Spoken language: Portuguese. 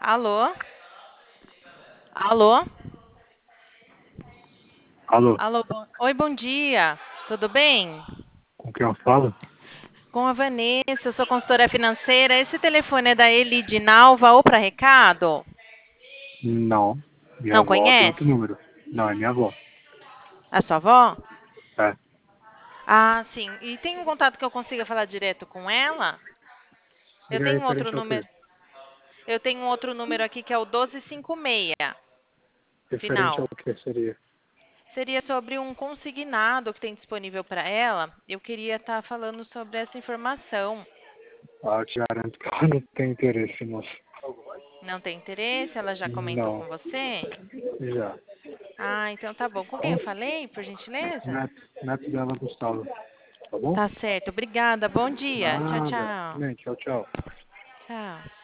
Alô? Alô? Alô, Alô? Oi, bom dia. Tudo bem? com quem eu falo? Com a Vanessa, eu sou consultora financeira. Esse telefone é da Elide Nalva ou para recado? Não. Minha Não avó tem outro conhece? número. Não, é minha avó. A sua avó? É. Ah, sim. E tem um contato que eu consiga falar direto com ela? Eu Seria tenho um outro referente ao quê? número. Eu tenho um outro número aqui que é o 1256, Referente ao final. que seria? Seria sobre um consignado que tem disponível para ela. Eu queria estar falando sobre essa informação. Ah, eu te garanto que ela não tem interesse, moço. Não tem interesse? Ela já comentou Não. com você? Já. Ah, então tá bom. Com quem eu Então, falei, por gentileza? neto dela, Gustavo. Tá bom? Tá certo. Obrigada. Bom dia. Tchau, Nada. tchau. Também, tchau, tchau. Tchau.